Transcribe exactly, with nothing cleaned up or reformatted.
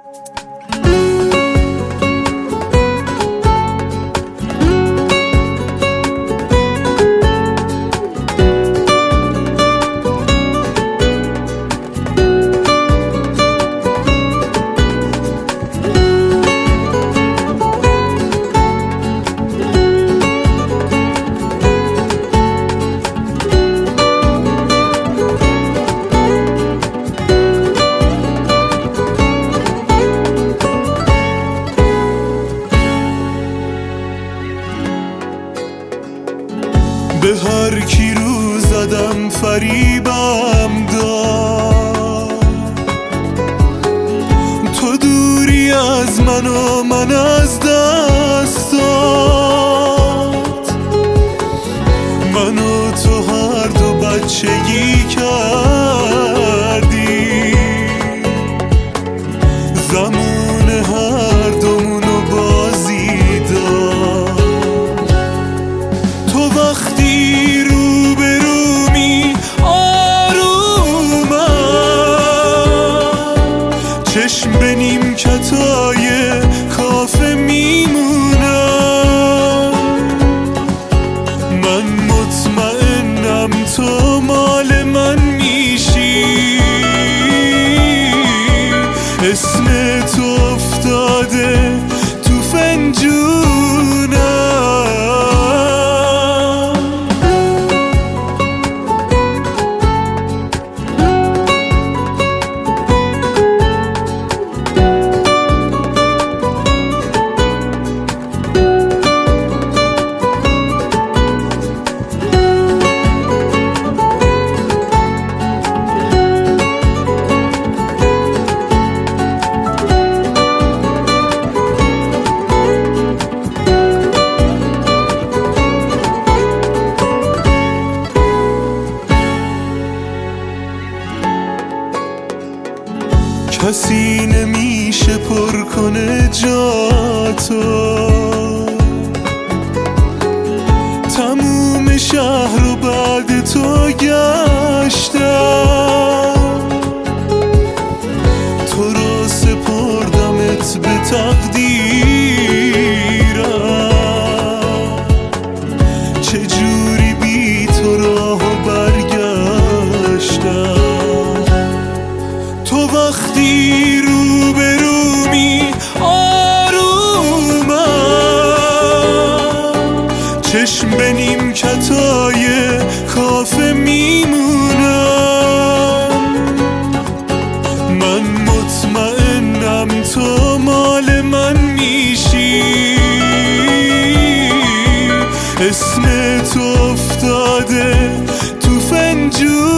به هر کی رو زدم فریبم داد، تو دوری از من و من از دستات، من و تو هر دو بچگی کردی، زمان هر دومونو بازی داد. تو وقتی رو به رومی آرومم، چشم به نیمکتای کافه میمونم، من مطمئنم تو مال من میشی، اسم تو افتاده تو فنجونم. کسی نمیشه پر کنه جاتو، تموم شهر رو بعد تو گشتم، تو رو سپردمت به تقدیرم، چجوری بی تو راهو برگشتم. تو وقتی رو به رومی آرومم، چشم به نیمکتای کافه میمونم، من مطمئنم تو مال من میشی، اسم تو افتاده تو فنجون.